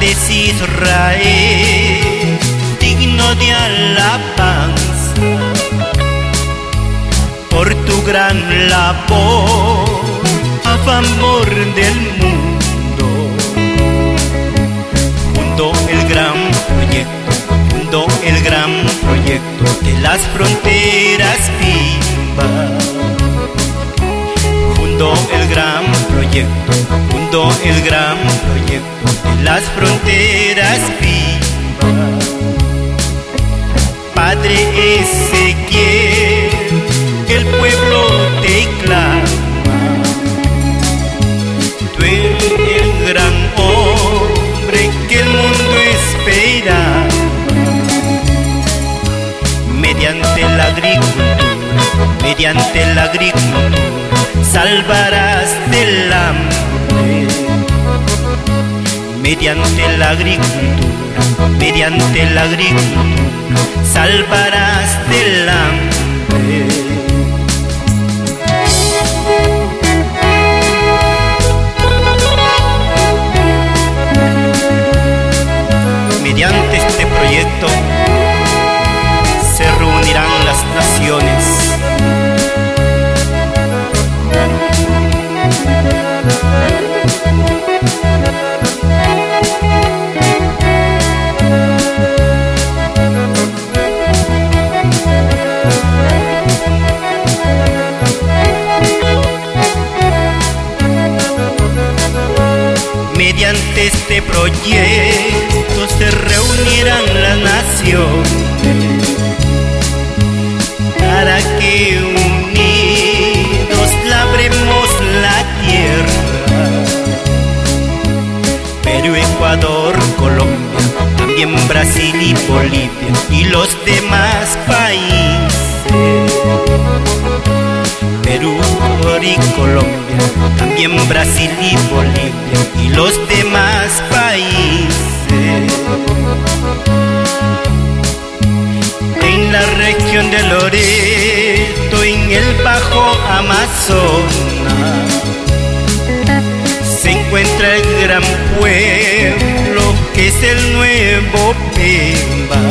es Israel, digno de alabanza, por tu gran labor a favor del mundo. Junto el gran proyecto de las fronteras vivas. Junto el gran proyecto de las fronteras vivas. Padre Ezequiel, el pueblo te clama. Tú eres el gran hombre que el mundo espera. Mediante la agricultura, salvarás del hambre. Mediante la agricultura, salvarás del hambre. Mediante este proyecto se reunirán las naciones. Mediante este proyecto se reunirán las naciones para que unidos labremos la tierra. Perú, Ecuador, Colombia, también Brasil y Bolivia y los demás países. Perú, Ecuador y Colombia, también Brasil y Bolivia y los demás países. En la región de Loreto, en el Bajo Amazonas, se encuentra el gran pueblo que es el Nuevo Pemba.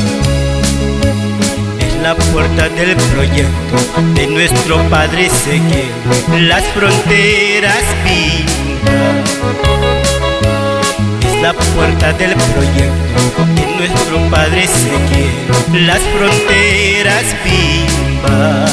La puerta del proyecto de nuestro Padre Ezequiel, las fronteras vivas. Es la puerta del proyecto de nuestro Padre Ezequiel, las fronteras vivas.